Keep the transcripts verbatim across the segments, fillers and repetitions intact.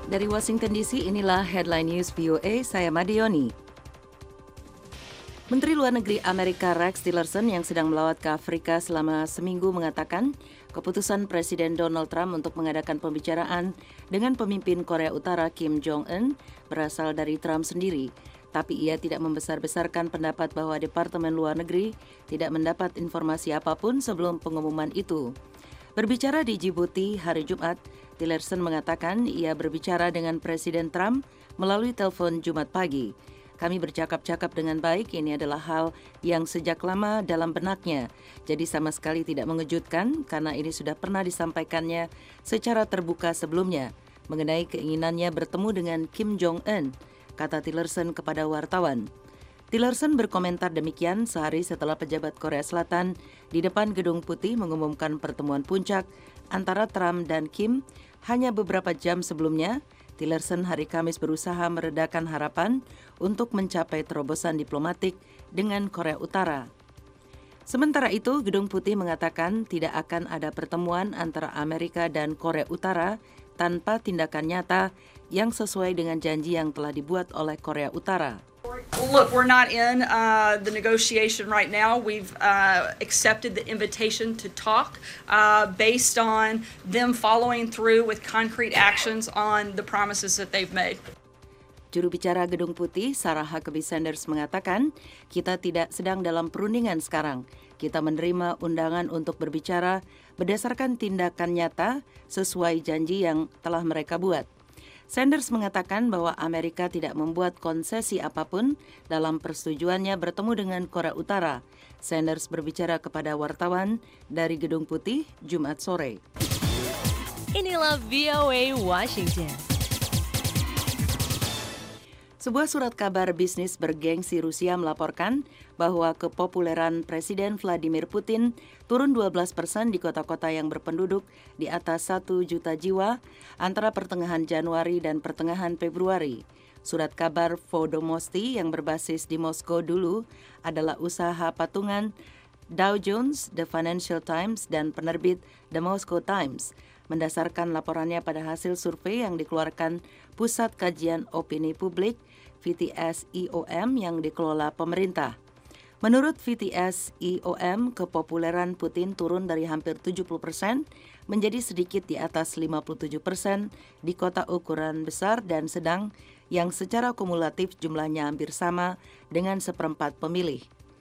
Dari Washington D C, inilah Headline News V O A, saya Madioni. Menteri Luar Negeri Amerika Rex Tillerson yang sedang melawat ke Afrika selama seminggu mengatakan keputusan Presiden Donald Trump untuk mengadakan pembicaraan dengan pemimpin Korea Utara Kim Jong-un berasal dari Trump sendiri. Tapi ia tidak membesar-besarkan pendapat bahwa Departemen Luar Negeri tidak mendapat informasi apapun sebelum pengumuman itu. Berbicara di Djibouti hari Jumat, Tillerson mengatakan ia berbicara dengan Presiden Trump melalui telepon Jumat pagi. Kami bercakap-cakap dengan baik, ini adalah hal yang sejak lama dalam benaknya. Jadi sama sekali tidak mengejutkan karena ini sudah pernah disampaikannya secara terbuka sebelumnya mengenai keinginannya bertemu dengan Kim Jong-un, kata Tillerson kepada wartawan. Tillerson berkomentar demikian sehari setelah pejabat Korea Selatan di depan Gedung Putih mengumumkan pertemuan puncak antara Trump dan Kim hanya beberapa jam sebelumnya. Tillerson hari Kamis berusaha meredakan harapan untuk mencapai terobosan diplomatik dengan Korea Utara. Sementara itu, Gedung Putih mengatakan tidak akan ada pertemuan antara Amerika dan Korea Utara tanpa tindakan nyata yang sesuai dengan janji yang telah dibuat oleh Korea Utara. Look, we're not in uh, the negotiation right now. We've uh, accepted the invitation to talk uh, based on them following through with concrete actions on the promises that they've made. Juru bicara Gedung Putih, Sarah Huckabee Sanders mengatakan, kita tidak sedang dalam perundingan sekarang. Kita menerima undangan untuk berbicara berdasarkan tindakan nyata sesuai janji yang telah mereka buat. Sanders mengatakan bahwa Amerika tidak membuat konsesi apapun dalam persetujuannya bertemu dengan Korea Utara. Sanders berbicara kepada wartawan dari Gedung Putih Jumat sore. Inilah V O A Washington. Sebuah surat kabar bisnis bergengsi Rusia melaporkan bahwa kepopuleran Presiden Vladimir Putin turun dua belas persen di kota-kota yang berpenduduk di atas satu juta jiwa antara pertengahan Januari dan pertengahan Februari. Surat kabar Vodomosti yang berbasis di Moskow dulu adalah usaha patungan Dow Jones, The Financial Times, dan penerbit The Moscow Times, mendasarkan laporannya pada hasil survei yang dikeluarkan Pusat Kajian Opini Publik V T S I O M yang dikelola pemerintah. Menurut V T S I O M, kepopuleran Putin turun dari hampir tujuh puluh persen menjadi sedikit di atas lima puluh tujuh persen di kota ukuran besar dan sedang yang secara kumulatif jumlahnya hampir sama dengan seperempat pemilih.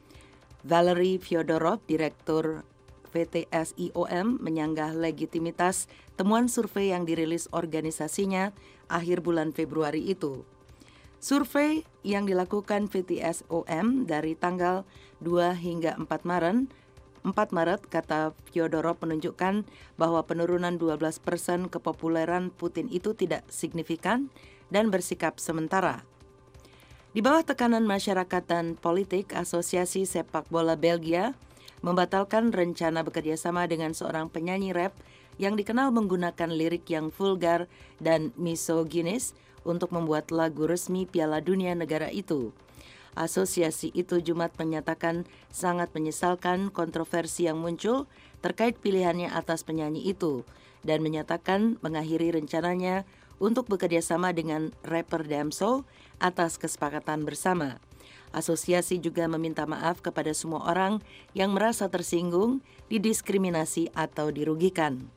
Valery Fyodorov, Direktur V T S I O M, menyanggah legitimitas temuan survei yang dirilis organisasinya akhir bulan Februari itu. Survei yang dilakukan V T S I O M dari tanggal dua hingga empat Maret, kata Fyodorov, menunjukkan bahwa penurunan dua belas persen kepopuleran Putin itu tidak signifikan dan bersikap sementara. Di bawah tekanan masyarakat dan politik, Asosiasi Sepak Bola Belgia membatalkan rencana bekerjasama dengan seorang penyanyi rap yang dikenal menggunakan lirik yang vulgar dan misoginis untuk membuat lagu resmi Piala Dunia negara itu. Asosiasi itu Jumat menyatakan sangat menyesalkan kontroversi yang muncul terkait pilihannya atas penyanyi itu dan menyatakan mengakhiri rencananya untuk bekerjasama dengan rapper Damso atas kesepakatan bersama. Asosiasi juga meminta maaf kepada semua orang yang merasa tersinggung, didiskriminasi atau dirugikan.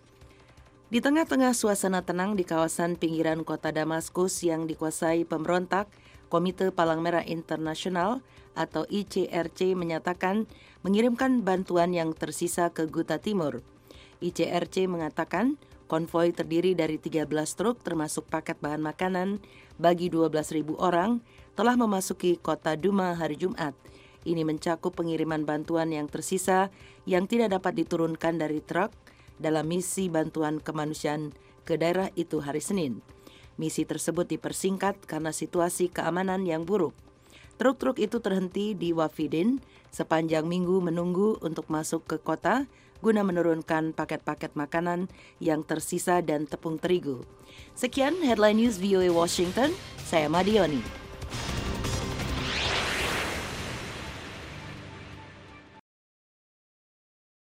Di tengah-tengah suasana tenang di kawasan pinggiran kota Damaskus yang dikuasai pemberontak, Komite Palang Merah Internasional atau I C R C menyatakan mengirimkan bantuan yang tersisa ke Ghouta Timur. I C R C mengatakan konvoi terdiri dari tiga belas truk termasuk paket bahan makanan bagi dua belas ribu orang telah memasuki kota Duma hari Jumat. Ini mencakup pengiriman bantuan yang tersisa yang tidak dapat diturunkan dari truk dalam misi bantuan kemanusiaan ke daerah itu hari Senin. Misi tersebut dipersingkat karena situasi keamanan yang buruk. Truk-truk itu terhenti di Wafidin sepanjang minggu menunggu untuk masuk ke kota guna menurunkan paket-paket makanan yang tersisa dan tepung terigu. Sekian Headline News V O A Washington, saya Madioni.